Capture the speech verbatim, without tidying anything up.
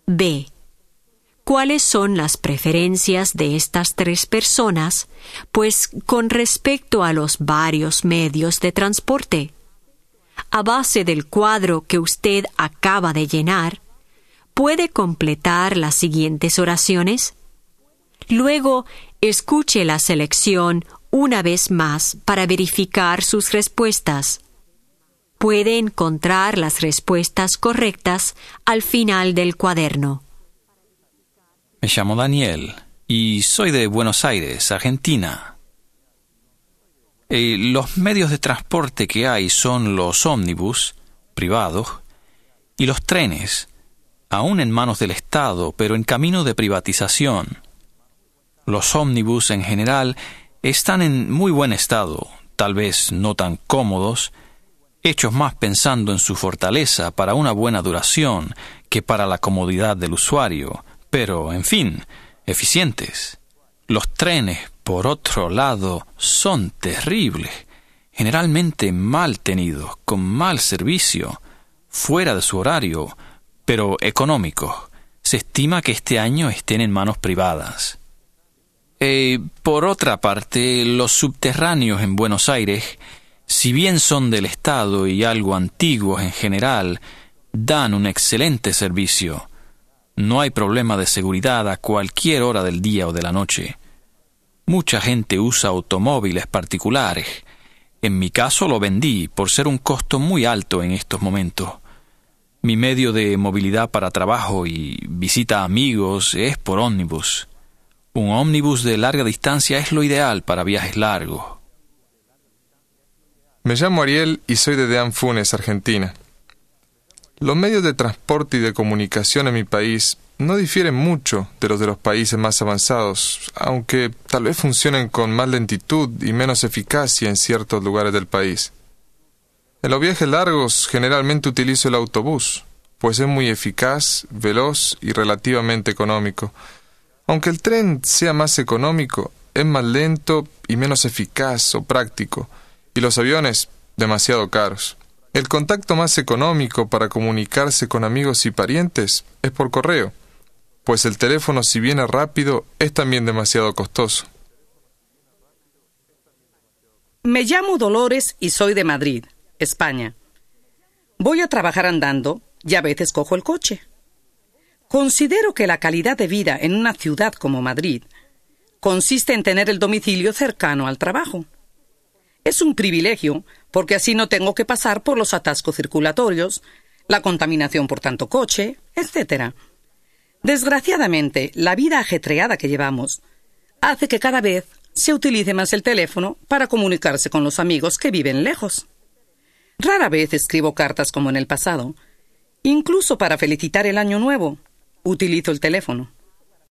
B. ¿Cuáles son las preferencias de estas tres personas, pues con respecto a los varios medios de transporte? A base del cuadro que usted acaba de llenar, ¿puede completar las siguientes oraciones? Luego, escuche la selección una vez más para verificar sus respuestas. Puede encontrar las respuestas correctas al final del cuaderno. Me llamo Daniel y soy de Buenos Aires, Argentina. Eh, los medios de transporte que hay son los ómnibus, privados, y los trenes, aún en manos del Estado, pero en camino de privatización. Los ómnibus en general están en muy buen estado, tal vez no tan cómodos, hechos más pensando en su fortaleza para una buena duración que para la comodidad del usuario, pero, en fin, eficientes. Los trenes, por otro lado, son terribles, generalmente mal tenidos, con mal servicio, fuera de su horario, pero económicos. Se estima que este año estén en manos privadas. Eh, por otra parte, los subterráneos en Buenos Aires, si bien son del Estado y algo antiguos en general, dan un excelente servicio. No hay problema de seguridad a cualquier hora del día o de la noche. Mucha gente usa automóviles particulares. En mi caso lo vendí por ser un costo muy alto en estos momentos. Mi medio de movilidad para trabajo y visita a amigos es por ómnibus. Un ómnibus de larga distancia es lo ideal para viajes largos. Me llamo Ariel y soy de Deán Funes, Argentina. Los medios de transporte y de comunicación en mi país no difieren mucho de los de los países más avanzados, aunque tal vez funcionen con más lentitud y menos eficacia en ciertos lugares del país. En los viajes largos generalmente utilizo el autobús, pues es muy eficaz, veloz y relativamente económico. Aunque el tren sea más económico, es más lento y menos eficaz o práctico, y los aviones demasiado caros. El contacto más económico para comunicarse con amigos y parientes es por correo, pues el teléfono, si bien es rápido, es también demasiado costoso. Me llamo Dolores y soy de Madrid, España. Voy a trabajar andando y a veces cojo el coche. Considero que la calidad de vida en una ciudad como Madrid consiste en tener el domicilio cercano al trabajo. Es un privilegio porque así no tengo que pasar por los atascos circulatorios, la contaminación por tanto coche, etcétera. Desgraciadamente, la vida ajetreada que llevamos hace que cada vez se utilice más el teléfono para comunicarse con los amigos que viven lejos. Rara vez escribo cartas como en el pasado. Incluso para felicitar el año nuevo, utilizo el teléfono.